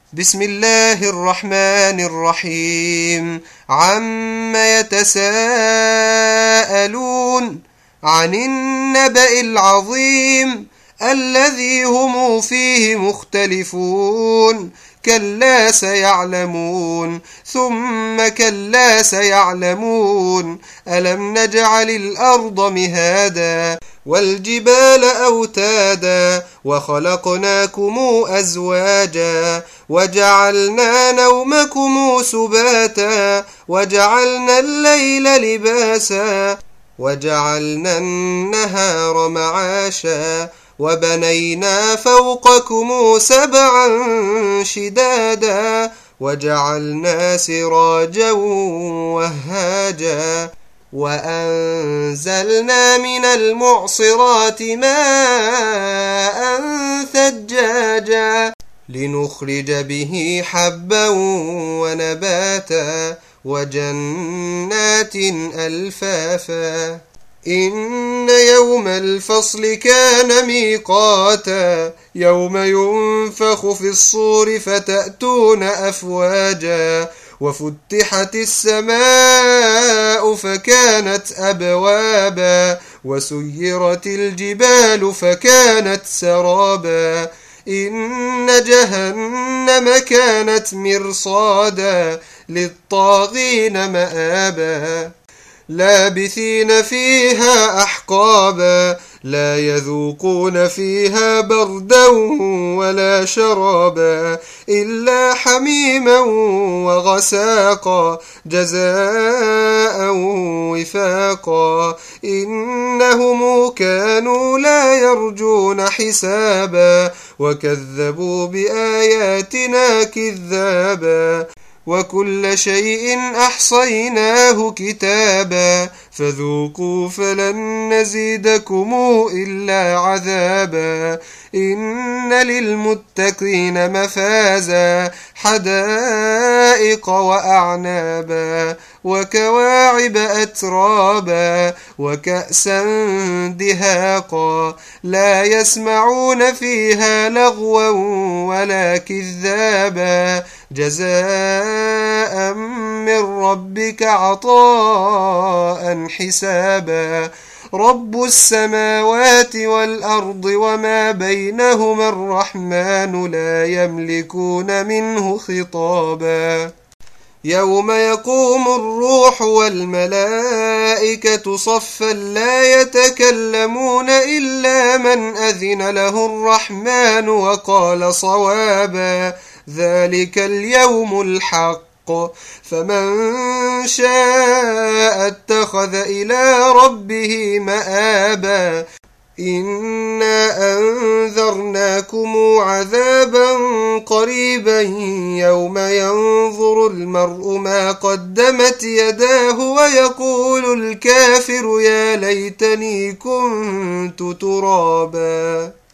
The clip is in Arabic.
بسم الله الرحمن الرحيم. عم يتساءلون عن النبأ العظيم الذي هم فيه مختلفون. كلا سيعلمون ثم كلا سيعلمون. ألم نجعل الأرض مهادا والجبال أوتادا وخلقناكم أزواجا وجعلنا نومكم سباتا وجعلنا الليل لباسا وجعلنا النهار معاشا وبنينا فوقكم سبعا شدادا وجعلنا سراجا وهاجا وأنزلنا من المعصرات ماء ثجاجا لنخرج به حبا ونباتا وجنات ألفافا. إن يوم الفصل كان ميقاتا يوم ينفخ في الصور فتأتون أفواجا وفتحت السماء فكانت أبوابا وسيرت الجبال فكانت سرابا. إن جهنم كانت مرصادا للطاغين مآبا لابثين فيها أحقابا لا يذوقون فيها بردا ولا شرابا إلا حميما وغساقا جزاء وفاقا. إنهم كانوا لا يرجون حسابا وكذبوا بآياتنا كذابا وكل شيء أحصيناه كتابا فذوقوا فلن نزيدكم إلا عذابا. إن للمتقين مفازا حدائق وأعنابا وكواعب أترابا وكأسا دهاقا لا يسمعون فيها لغوا ولا كذابا جزاء من ربك عطاء حسابا. رب السماوات والأرض وما بينهما الرحمن لا يملكون منه خطابا. يوم يقوم الروح والملائكة صفا لا يتكلمون إلا من أذن له الرحمن وقال صوابا. ذلك اليوم الحق فمن شاء اتخذ إلى ربه مآبا. إنا أنذرناكم عذابا قريبا يوم ينظر المرء ما قدمت يداه ويقول الكافر يا ليتني كنت ترابا.